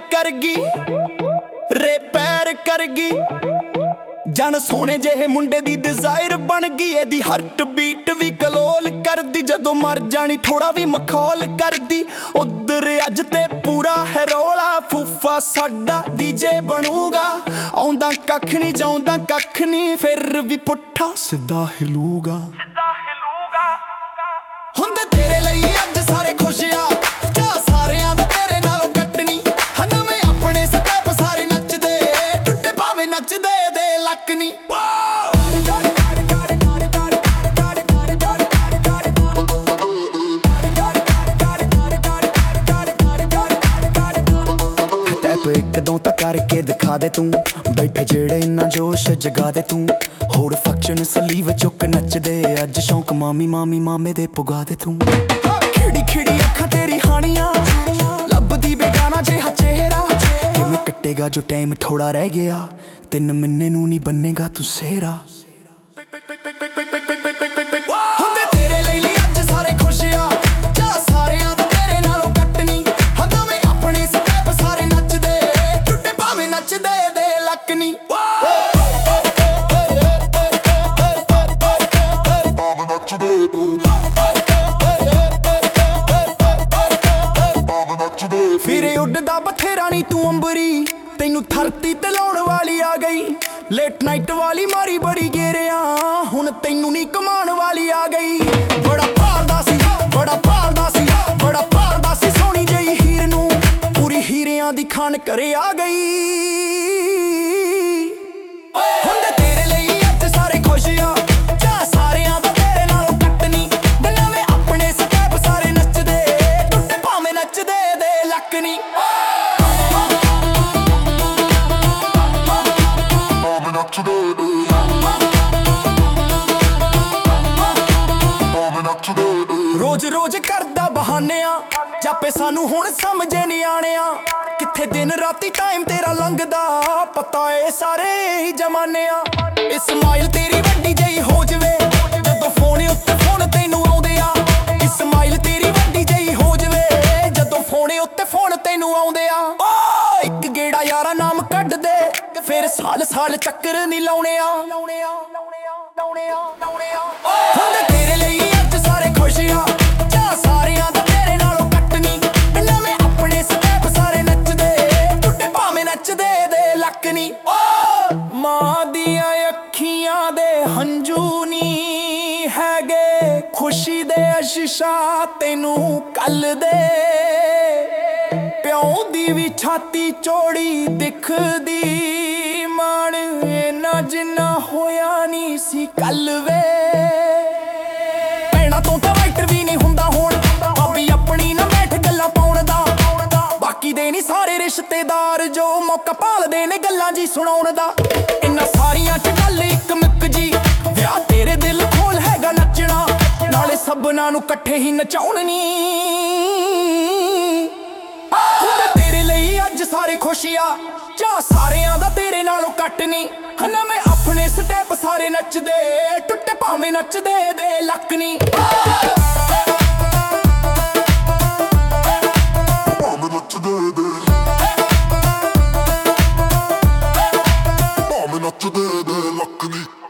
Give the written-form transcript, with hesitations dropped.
कर गई पैर कर गई जन सोने जेहे मुंडे दी डिजायर बन गई एदी हार्ट बीट भी कलोल कर दी जदों मर जानी थोड़ा भी मखौल कर दी उधर अज ते पूरा है रौला फूफा साडा डीजे बनूगा आउंदा कख नहीं जाउंदा कख नहीं फिर भी पुट्ठा सीधा हिलूगा हुंदे तेरे लई अज सारे खुश आ क्या सारियां दा तेरे नालों कटनी हना मैं अपने स्टेप सारे नचदे टुटे पावे नचदे दे लक नी एकदों तक करके दिखा दे तू बैठे जेड़े इन्ना जोश जगा दे तू होर फंक्शन सलीव चुक नच दे अज शौक मामी मामी मामे दे पुगा दे तू खिड़ी खिड़ी अखां तेरी हानियां लभदी बेगाना जेहा चेहरा किवें कटेगा जो टाइम थोड़ा रह गया 3 महीने नूं नहीं बनेगा तू सेहरा फिरे उड़दा बथेरा नी तू अंबरी तेनू धरती ते लाउण वाली आ गई लेट नाइट वाली मारी बड़ी गेरिया हुण तेनू नी कमान वाली आ गई बड़ा भालदा सी बड़ा भालदा सी बड़ा भालदा सी सोहनी जई हीर नू पूरी हीरियां दी खान करे आ गई हुंदे तेरे लई अज सारे खुश आ जा सारियां दा तेरे नालों कट नी बनावे अपने स्टेप सारे नचदे टुटे भावें नचदे दे लक नी रोज रोज करदा बहानियां जापे सानू हुण समझे नहीं आनिया किथे दिन राती टाइम तेरा लंघदा पता है सारे ही जमानियां इस्माइल तेरी वड्डी जई हो जवे जदों फोन उत्ते फोन तैनू आउंदे आ इस्माइल तेरी वड्डी जई हो जवे जदों फोन उत्ते फोन तैनू आउंदे आ इक गेड़ा यारा नाम कढ दे फिर साल साल चक्कर नहीं लाउणे आ हुंदे तेरे लई अज सारे खुश आ जा सारियां दा तेरे नालों कट नी नवें अपने स्टेप सारे नचदे टुटे भावें नचदे दे लक नी मां दियां अखियां दे हंजू नी हैगे खुशी दे अशीशा तैनू कल दे प्यों दी भी छाती चौड़ी दिखदी मान इन्ना जिन्ना होया नी सी कल वे भैणां तो वाइटर भी नहीं हुंदा हुण भाभी अपनी ना बैठ गल्लां पाउण दा बाकी दे नी सारे रिश्तेदार जो मौका भालदे ने गल्लां जी सुणाउण दा इन्ना सारियां च गल इक मुक जी विआह तेरे दिल खोल हैगा नचना नाले सबना नू कट्ठे ही नचाउण नी तेरे लई अज सारे खुश आ जा सारियां दा तेरे नालों कट नी हना मैं अपने स्टेप सारे नचदे टुटे भावें नचदे दे लक नी भावें नचदे दे भावें नचदे दे लक नी